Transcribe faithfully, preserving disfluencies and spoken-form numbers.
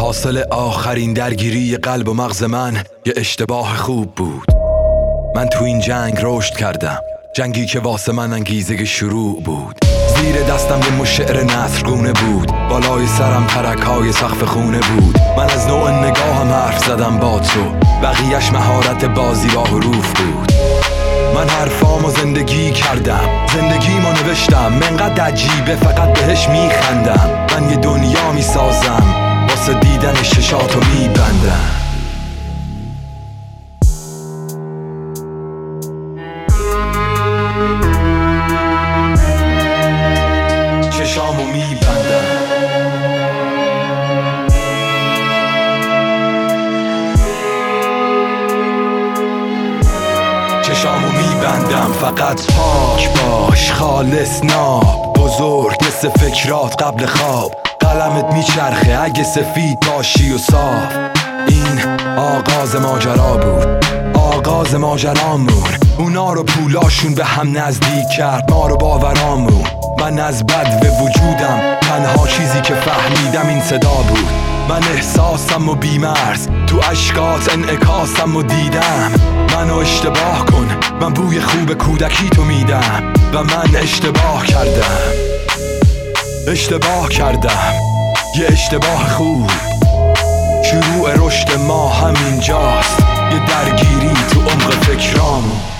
حاصل آخرین درگیری قلب و مغز من یه اشتباه خوب بود. من تو این جنگ رشد کردم، جنگی که واسه من انگیزه شروع بود. زیر دستم یه مشعر نثرگونه بود، بالای سرم ترک‌های سقف خونه بود. من از نوع نگاهم حرف زدم با تو، بقیه‌اش مهارت بازی با حروف بود. من حرفامو زندگی کردم، زندگیمو نوشتم، منقدر عجیبه فقط بهش میخندم. من یه دنیا میسازم، واسه دیدن ششاتو میبندم. چشامو میبندم، چشامو میبندم. فقط پاک باش، خالص ناب، بزرگ مثل فکرات قبل خواب. قلمت میچرخه اگه سفید باشی و صاف. این آغاز ماجرا بود، آغاز ماجرامون. اونا رو پولاشون به هم نزدیک کرد، ما رو باورامون. من از بد به وجودم، تنها چیزی که فهمیدم این صدا بود. من احساسم و بیمرز، تو اشکات انعکاسم و دیدم. منو اشتباه کن، من بوی خوب کودکی تو میدم. و من اشتباه کردم، اشتباه کردم، یه اشتباه خوب. شروع رشد ما همینجاست، یه درگیری تو عمق فکرامون.